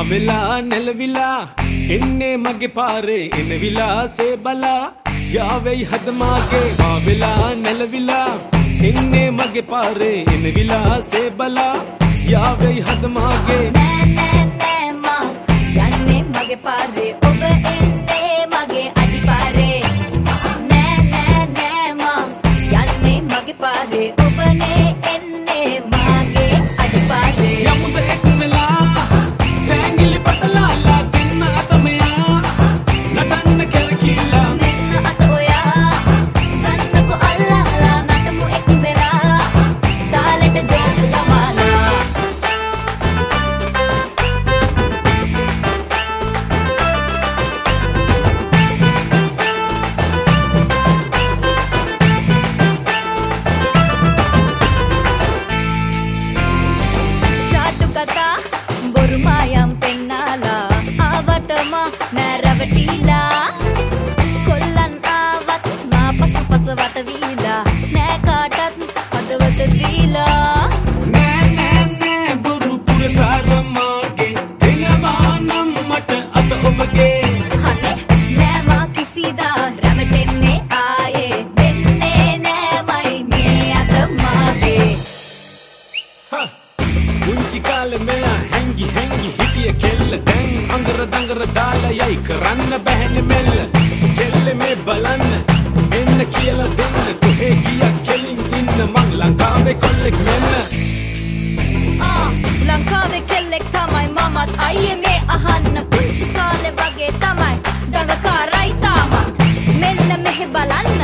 වෙලා නැලවිලා එන්නේ මගේ පාරේ එන විලාසේ බලා යාවෙයි හදමාගේ වෙලා නැලවිලා එන්නේ මගේ පාරේ එන විලාසේ බලා යාවෙයි හදමාගේ නෑ නෑ නෑ මා යන්නේ මගේ පාරේ ඔබ එන්නේ මගේ අඩිපාරේ නෑ නෑ නෑ මා යන්නේ මගේ පාරේ ඔබනේ එන්නේ මගේ අඩිපාරේ යමුද එක් වෙලා පැංගිලි පටලාලා දෙන්න අත මෙයා නටන්න කෙරකිලා මෙන්න අත ඔයා ගන්නකො අල්ලාලා නටමු එක් වෙලා තාලෙට ජෝඩු දමාලා කතා බොරු මායම් පෙන්නාලා ආවටම නැරවටිලා කොල්ලන් ආවත් මා පසු පස වටවීලා නෑ කාටත් හදවත දීලා නෑ නෑ නෑ බොරු පුරසාරමාගේ එනවා නම් මට අත ඔබගේ හනේ නෑ මා කිසිදා රැවටෙන්නේ ආයේ දෙන්නේ නෑ මයි මේ අත මාගේ උන්චි කාලේ මෙයා හැංගි හිටිය කෙල්ල දැන් අඟර දඟර දාලා යයි කරන්න බැහැනේ මෙල්ල කෙල්ල මේ බලන්න එන්න කියලා දෙන්න කොහේ ගියා කෙලින් ඉන්න මං ලංකාවේ කොල්ලෙක් මෙන්න ලංකාවේ කෙල්ලෙක් තමයි මමත් අයියේ මේ අහන්න පුංචි කාලේ වගේ තමයි දඟකාරයි තාමත් මෙන්න මෙහෙ බලන්න